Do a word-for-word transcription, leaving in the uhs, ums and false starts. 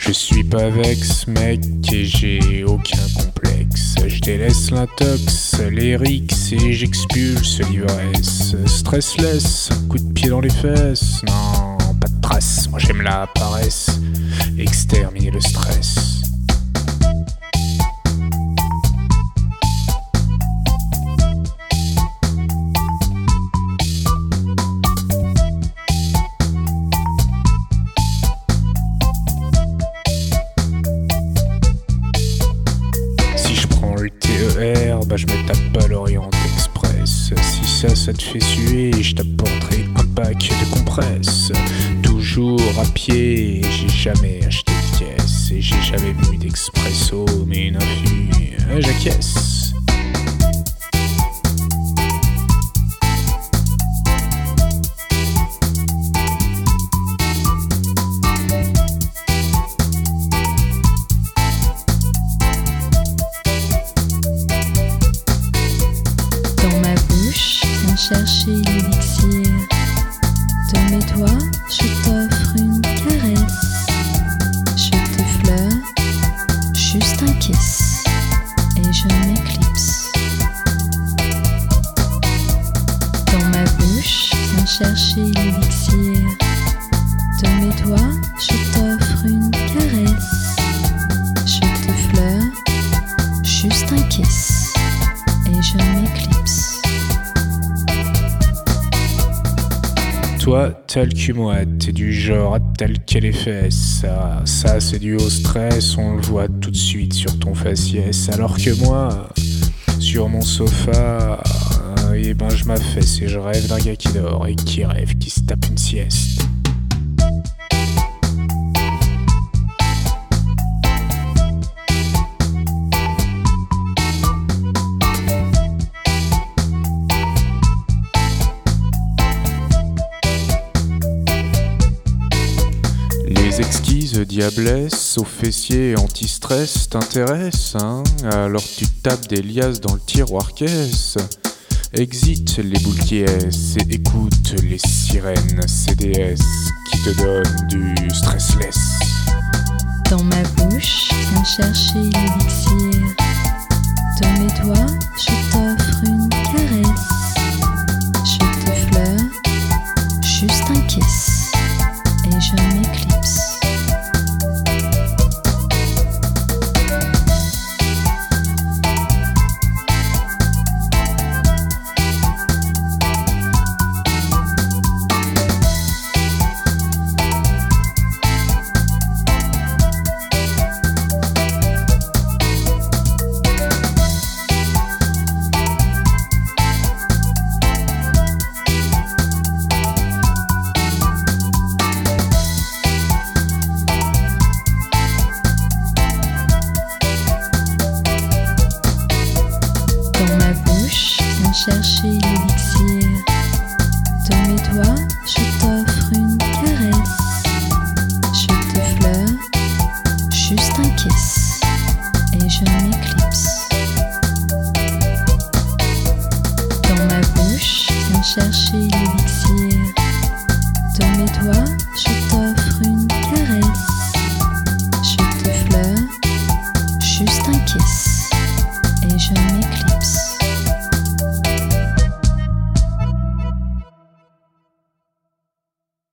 Je suis pas vex, mec, et j'ai aucun complexe. Je délaisse l'intox, les rixes et j'expulse l'ivresse. Stressless, un coup de pied dans les fesses. Non, pas de trace, moi j'aime la paresse. Exterminer le stress. Bah je me tape pas l'Orient Express. Si ça, ça te fait suer, je t'apporterai un pack de compresses. Toujours à pied, j'ai jamais acheté de caisse. Et j'ai jamais bu d'expresso, mais une infu, j'acquiesce. Chercher l'élixir de mes doigts, je t'offre une caresse. Je te fleure, juste un kiss, et je m'éclipse. Dans ma bouche, viens chercher l'élixir de mes doigts, je t'offre une caresse. Je te fleure, juste un kiss, et je m'éclipse. Toi, t'as le cul moite, t'es du genre à talquer les fesses. Ça, ça c'est dû au stress, on le voit tout de suite sur ton faciès. Alors que moi, sur mon sofa, eh ben je m'affaisse et je rêve d'un gars qui dort et qui rêve, qui se tape une sieste. Les exquises diablesses aux fessiers anti-stress t'intéressent, hein? Alors tu tapes des liasses dans le tiroir caisse. Exit les boules qui ess et écoute les sirènes C D S qui te donnent du stressless. Dans ma bouche, viens chercher l'élixir de mes doigts, je t'offre une caresse. Je te fleure, juste un kiss, et je m'éclipse. Chercher l'élixir de mes doigts, je t'offre une caresse. Je te fleure, juste un kiss, et je m'éclipse. Dans ma bouche, viens chercher l'élixir